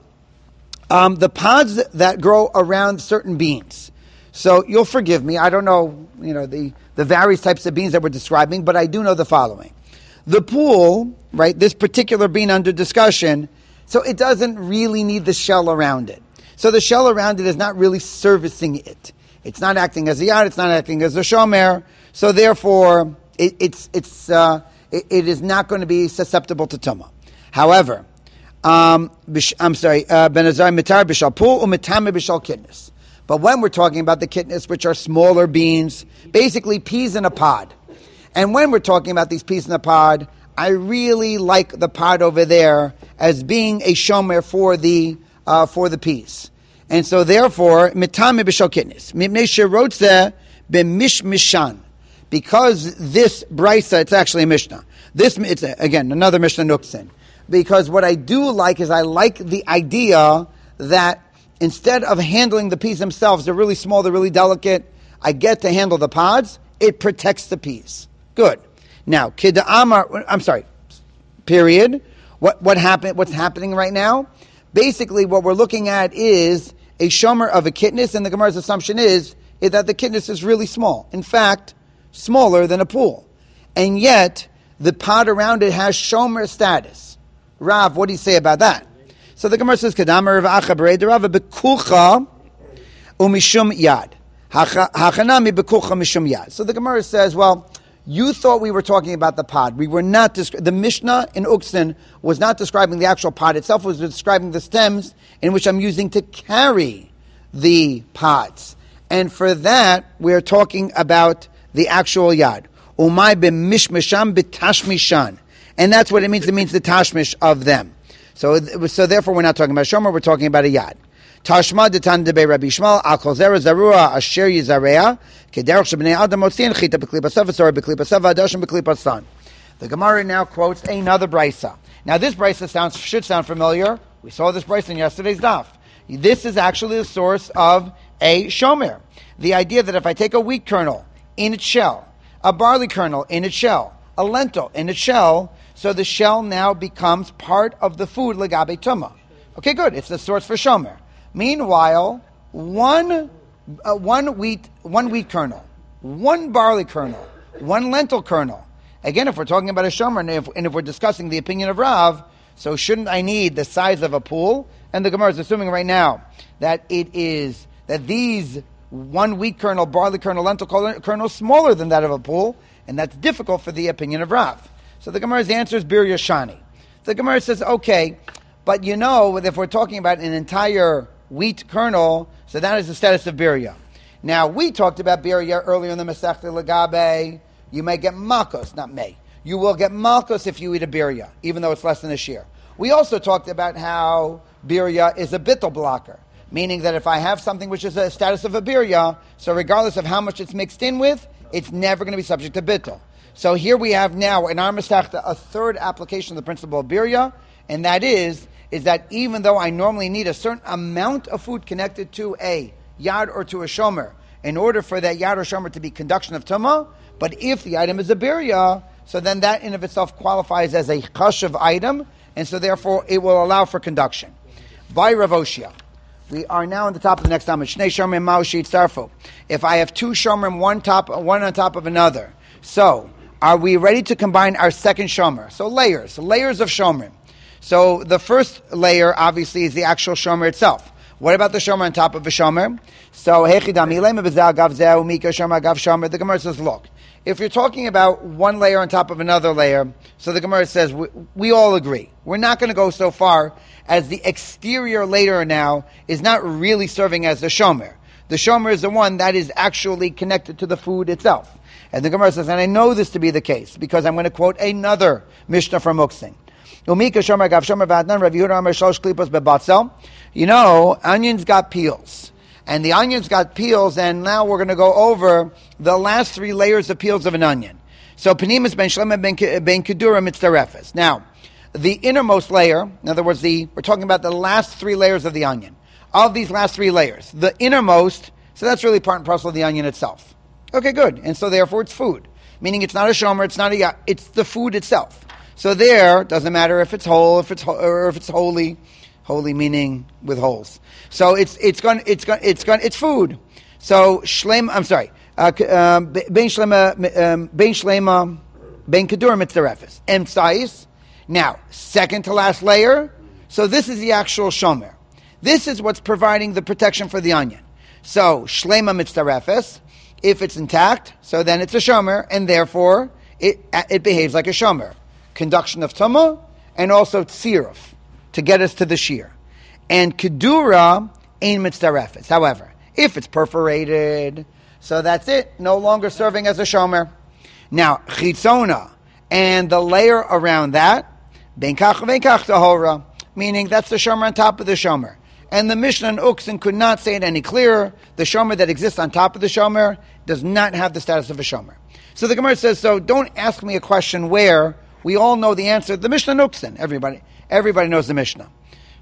um, the pods that grow around certain beans. So you'll forgive me. I don't know, you know, the, the various types of beans that we're describing, but I do know the following. The pool, right, this particular bean under discussion, so it doesn't really need the shell around it. So the shell around it is not really servicing it. It's not acting as a yad, it's not acting as a shomer. So therefore, it, it's it's uh, it, it is not going to be susceptible to tumah. However, um, bish, I'm sorry, Ben Azariah mitar b'shal pool or mitame b'shal kitnis. But when we're talking about the kitnis, which are smaller beans, basically peas in a pod. And when we're talking about these peas in a pod, I really like the pod over there as being a shomer for the uh, for the peas. And so therefore, mitame b'shal kitnis. Mipnei sherotze b'mishmishan. Because this brisa, it's actually a mishnah. This, it's a, again, another mishnah nuksin. Because what I do like is I like the idea that instead of handling the peas themselves, they're really small, they're really delicate, I get to handle the pods, it protects the peas. Good. Now, Kida Amar, I'm sorry, period. What what happened? What's happening right now? Basically, what we're looking at is a shomer of a kitnus, and the Gemara's assumption is, is that the kitnus is really small. In fact, smaller than a pool. And yet, the pod around it has shomer status. Rav, what do you say about that? So the Gemara says, Kedamar Rav Acha Berei Rav Bekucha Umishum Yad. Hachanami Bekucha Mishum Yad. So the Gemara says, well, you thought we were talking about the pod. We were not. Descri- the Mishnah in Uksin was not describing the actual pod itself. It was describing the stems in which I'm using to carry the pods. And for that, we're talking about the actual yad. Umay b'mishmisham b'tashmishan. And that's what it means. It means the tashmish of them. So, so therefore, we're not talking about shomer. We're talking about a yad. Tashma detan debe Rabbi Yishmael al kol zera zarua asher yizarea kederach shebnei adam motziin chita b'klipasav v'sorah b'klipasav v'adashim b'klipasan. The Gemara now quotes another brisa. Now this brisa sounds should sound familiar. We saw this brisa in yesterday's daf. This is actually the source of a shomer. The idea that if I take a wheat kernel in its shell, a barley kernel in its shell, a lentil in its shell, so the shell now becomes part of the food legabe tuma. Okay, good. It's the source for shomer. Meanwhile, one uh, one wheat one wheat kernel, one barley kernel, one lentil kernel. Again, if we're talking about a shomer, and if, and if we're discussing the opinion of Rav, so shouldn't I need the size of a pool? And the Gemara is assuming right now that it is that these one wheat kernel, barley kernel, lentil kernel is smaller than that of a pool, and that's difficult for the opinion of Rav. So the Gemara's answer is Bir Yashani. The Gemara says, okay, but you know, if we're talking about an entire wheat kernel, so that is the status of birya. Now, we talked about birya earlier in the Masechta Lagabe. You may get malkos, not may. You will get malkos if you eat a birya, even though it's less than a shear. We also talked about how birya is a bittul blocker, meaning that if I have something which is a status of a birya, so regardless of how much it's mixed in with, it's never going to be subject to bittul. So here we have now in our Masechta a third application of the principle of birya, and that is is that even though I normally need a certain amount of food connected to a yad or to a shomer in order for that yad or shomer to be conduction of tumah, but if the item is a birya, so then that in of itself qualifies as a chashav item, and so therefore it will allow for conduction. By Rav Oshia. We are now on the top of the next Amud. Shnei shomer ma'u sheyitzarfu. If I have two shomer, one top, one on top of another, so are we ready to combine our second shomer? So layers, layers of shomer. So the first layer, obviously, is the actual shomer itself. What about the shomer on top of the shomer? So the Gemara says, look, if you're talking about one layer on top of another layer, so the Gemara says, we, we all agree. We're not going to go so far as the exterior layer now is not really serving as the shomer. The shomer is the one that is actually connected to the food itself. And the Gemara says, and I know this to be the case, because I'm going to quote another Mishnah from Uksin. You know, onions got peels. And the onions got peels, and now we're going to go over the last three layers of peels of an onion. So, Panimus ben Shlema ben Kedura mitzarefes. Now, the innermost layer, in other words, the we're talking about the last three layers of the onion. Of these last three layers, the innermost, so that's really part and parcel of the onion itself. Okay, good. And so therefore it's food. Meaning it's not a shomer, it's not a, it's the food itself. So there, doesn't matter if it's whole, if it's or if it's holy, holy meaning with holes. So it's it's going it's going it's going it's food. So shlem, I'm sorry, ben shlema ben shlema ben kedur mitzarefes emsais. Now second to last layer. So this is the actual shomer. This is what's providing the protection for the onion. So shlema mitzarefes. If it's intact, so then it's a shomer, and therefore it it behaves like a shomer. Conduction of tumah, and also tziruf, to get us to the shear. And kedura ein mitzarefes. However, if it's perforated, so that's it, no longer serving as a shomer. Now, chitzona, and the layer around that, ben kach ben kach tahora, meaning that's the shomer on top of the shomer. And the Mishnah and Uksin could not say it any clearer. The shomer that exists on top of the shomer does not have the status of a shomer. So the Gemara says, so don't ask me a question where we all know the answer. The Mishnah and Uksin, everybody, everybody knows the Mishnah.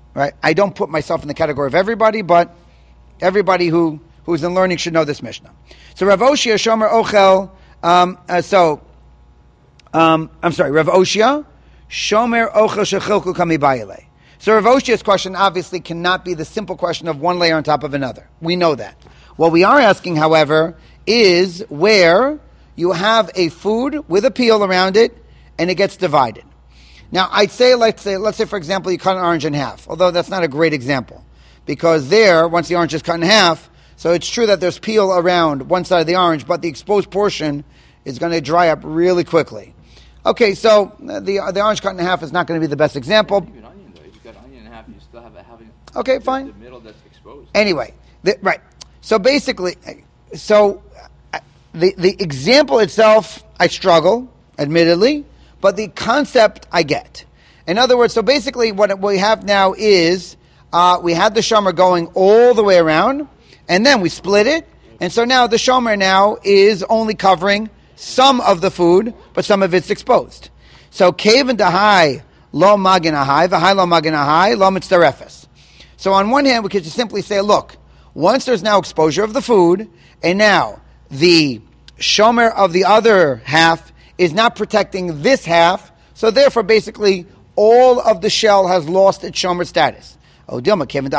right? I don't put myself in the category of everybody, but everybody who, who's in learning should know this Mishnah. So Rav Oshia, Shomer Ochel, um, uh, so, um, I'm sorry, Rav Oshia, Shomer Ochel Shechilku Kami Bayile. So Rav Oshia's question obviously cannot be the simple question of one layer on top of another. We know that. What we are asking, however, is where you have a food with a peel around it and it gets divided. Now, I'd say, let's say, let's say, for example, you cut an orange in half, although that's not a great example, because there, once the orange is cut in half, so it's true that there's peel around one side of the orange, but the exposed portion is going to dry up really quickly. Okay, so the the orange cut in half is not going to be the best example. Even onion, though. If you cut onion in half, you still have a having. Okay, fine. The middle that's exposed. Anyway, the, right. So basically, so uh, the the example itself, I struggle, admittedly, but the concept I get. In other words, so basically what we have now is uh, we had the shomer going all the way around, and then we split it, and so now the shomer now is only covering some of the food, but some of it's exposed. So kaven dahai lo magin ahai v'hai lo magin ahai lo mitzarefes. So on one hand, we could just simply say, look, once there's now exposure of the food, and now the shomer of the other half is not protecting this half, so therefore basically all of the shell has lost its shomer status. Or on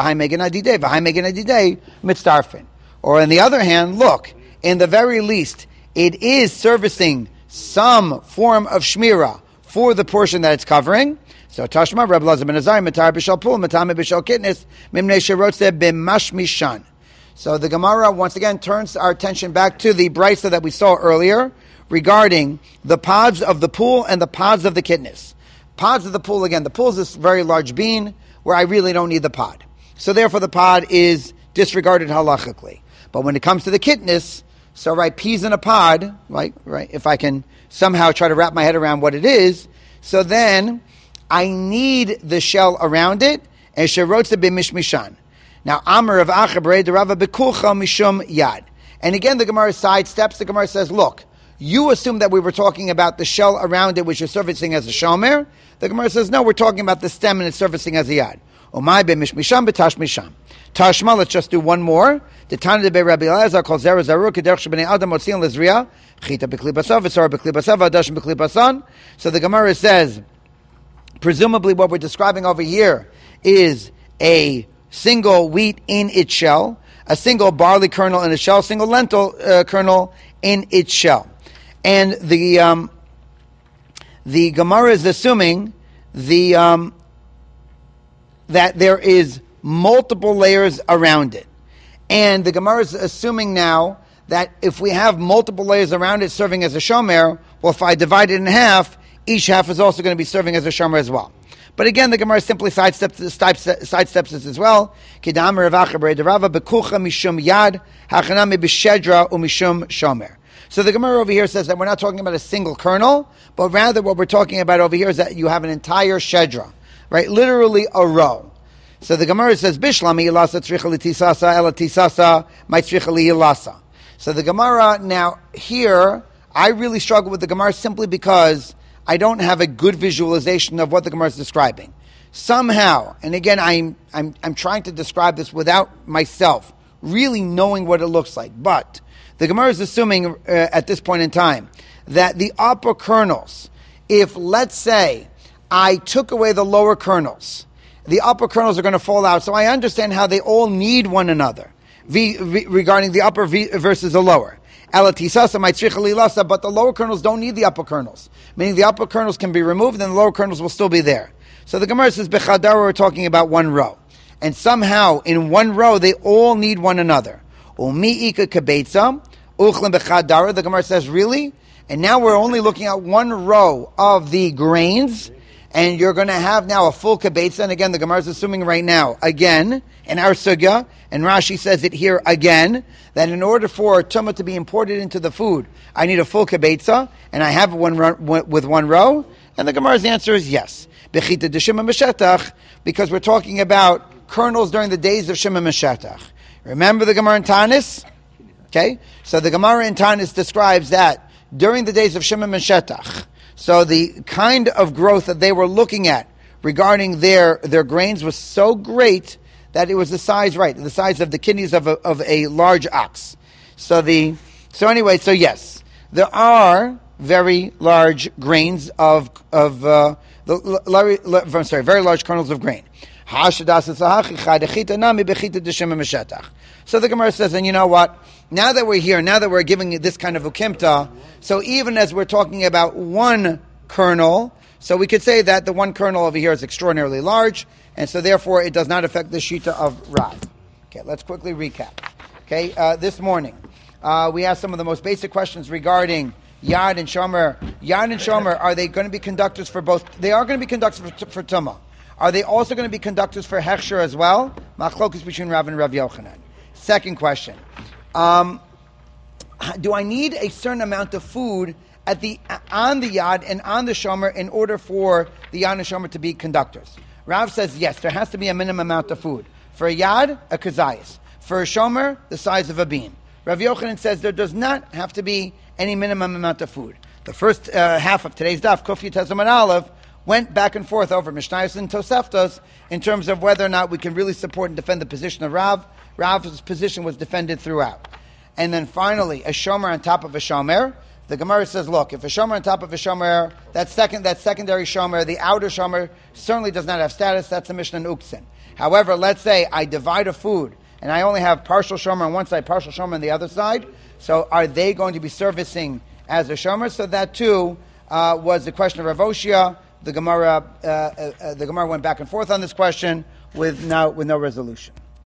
the other hand, look, in the very least, it is servicing some form of shmira for the portion that it's covering. So Tashma, Reb Lazar ben Azai, Matar b'shal pul, Matame b'shal kitnis, Mimnei sherotzeh b'mashmishan. So the Gemara once again turns our attention back to the brisa that we saw earlier regarding the pods of the pool and the pods of the kitnis. Pods of the pool, again, the pool is this very large bean where I really don't need the pod. So therefore the pod is disregarded halachically. But when it comes to the kitnis, so right, peas in a pod, right, right, if I can somehow try to wrap my head around what it is, so then I need the shell around it, and sherotze b'mishmishan. Now, Amar of Achabre, the Rava bekulcha mishum yad. And again, the Gemara sidesteps. The Gemara says, look, you assume that we were talking about the shell around it, which is servicing as a shomer. The Gemara says, no, we're talking about the stem and it's servicing as a yad. Omai b'mishmisham b'tashmisham. Tashma, let's just do one more. The Tana de Rabbi Elazar calls Zera Zaru Kederch Shebnei Adam Motzion Lizriya Chita B'Kli Basav V'Sar B'Kli Basav V'Adash B'Kli Basan. So the Gemara says, presumably what we're describing over here is a single wheat in its shell, a single barley kernel in its shell, single lentil uh, kernel in its shell. And the um, the Gemara is assuming the um, that there is multiple layers around it. And the Gemara is assuming now that if we have multiple layers around it serving as a shomer, well, if I divide it in half, each half is also going to be serving as a shomer as well. But again, the Gemara simply sidesteps, sidesteps this as well. So the Gemara over here says that we're not talking about a single kernel, but rather what we're talking about over here is that you have an entire shedra, right? Literally a row. So the Gemara says, Bishlami ilasa tzricha litisasa ela tisasa my tzricha liilasa. So the Gemara, now here, I really struggle with the Gemara simply because I don't have a good visualization of what the Gemara is describing. Somehow, and again, I'm, I'm, I'm trying to describe this without myself really knowing what it looks like, but the Gemara is assuming uh, at this point in time that the upper kernels, if let's say I took away the lower kernels, the upper kernels are going to fall out. So I understand how they all need one another v, v, regarding the upper v, versus the lower. But the lower kernels don't need the upper kernels, meaning the upper kernels can be removed and the lower kernels will still be there. So the Gemara says, Bechadar, we're talking about one row. And somehow, in one row, they all need one another. The Gemara says, really? And now we're only looking at one row of the grains, and you're going to have now a full kibetza. And again, the Gemara is assuming right now, again, in our sugya, and Rashi says it here again, that in order for tumah to be imported into the food, I need a full kibetza, and I have one ro- with one row. And the Gemara's answer is yes. Because we're talking about kernels during the days of Shema Meshetach. Remember the Gemara in Tanis? Okay? So the Gemara in Tanis describes that during the days of Shema Meshetach, so the kind of growth that they were looking at regarding their their grains was so great that it was the size, right, the size of the kidneys of a, of a large ox. So the so anyway, so yes, there are very large grains of of uh, the l- I'm sorry, very large kernels of grain. So the Gemara says, and you know what? Now that we're here, now that we're giving this kind of ukimta, so even as we're talking about one kernel, so we could say that the one kernel over here is extraordinarily large, and so therefore it does not affect the shita of Rav. Okay, let's quickly recap. Okay, uh, this morning uh, we asked some of the most basic questions regarding Yad and Shomer. Yad and Shomer, are they going to be conductors for both? They are going to be conductors for, for Tumah. Are they also going to be conductors for Hechsher as well? Machlokus between Rav and Rav Yochanan. Second question. Um, do I need a certain amount of food at the on the Yad and on the Shomer in order for the Yad and Shomer to be conductors? Rav says yes, there has to be a minimum amount of food. For a Yad, a Kazayas. For a Shomer, the size of a bean. Rav Yochanan says there does not have to be any minimum amount of food. The first uh, half of today's daf, Kuf Yud Tes Amud Aleph, went back and forth over Mishnayos and Toseftos in terms of whether or not we can really support and defend the position of Rav. Rav's position was defended throughout. And then finally, a Shomer on top of a Shomer. The Gemara says, look, if a Shomer on top of a Shomer, that second, that secondary Shomer, the outer Shomer, certainly does not have status. That's the Mishnah in Uksin. However, let's say I divide a food and I only have partial Shomer on one side, partial Shomer on the other side. So are they going to be servicing as a Shomer? So that too uh, was the question of Rav Oshia. The Gemara, uh, uh, the Gemara went back and forth on this question with no with no resolution.